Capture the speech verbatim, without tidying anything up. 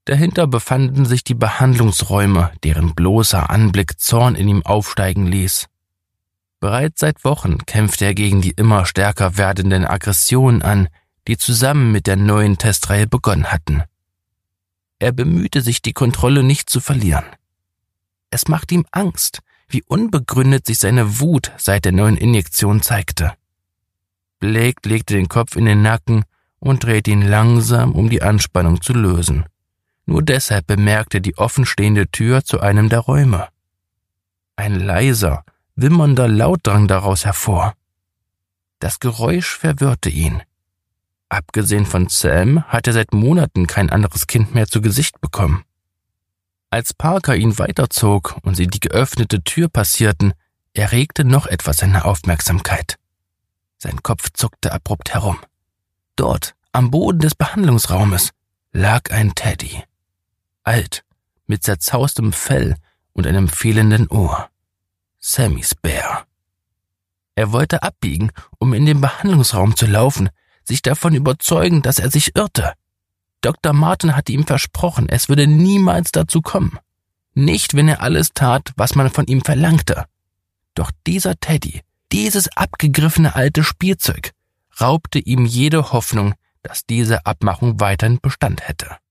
Dahinter befanden sich die Behandlungsräume, deren bloßer Anblick Zorn in ihm aufsteigen ließ. Bereits seit Wochen kämpfte er gegen die immer stärker werdenden Aggressionen an, die zusammen mit der neuen Testreihe begonnen hatten. Er bemühte sich, die Kontrolle nicht zu verlieren. Es machte ihm Angst, wie unbegründet sich seine Wut seit der neuen Injektion zeigte. Blake legte den Kopf in den Nacken und drehte ihn langsam, um die Anspannung zu lösen. Nur deshalb bemerkte er die offenstehende Tür zu einem der Räume. Ein leiser, wimmernder Laut drang daraus hervor. Das Geräusch verwirrte ihn. Abgesehen von Sam hatte er seit Monaten kein anderes Kind mehr zu Gesicht bekommen. Als Parker ihn weiterzog und sie die geöffnete Tür passierten, erregte noch etwas seine Aufmerksamkeit. Sein Kopf zuckte abrupt herum. Dort, am Boden des Behandlungsraumes, lag ein Teddy. Alt, mit zerzaustem Fell und einem fehlenden Ohr. Sammys Bär. Er wollte abbiegen, um in den Behandlungsraum zu laufen, sich davon überzeugen, dass er sich irrte. Doktor Martin hatte ihm versprochen, es würde niemals dazu kommen. Nicht, wenn er alles tat, was man von ihm verlangte. Doch dieser Teddy, dieses abgegriffene alte Spielzeug, raubte ihm jede Hoffnung, dass diese Abmachung weiterhin Bestand hätte.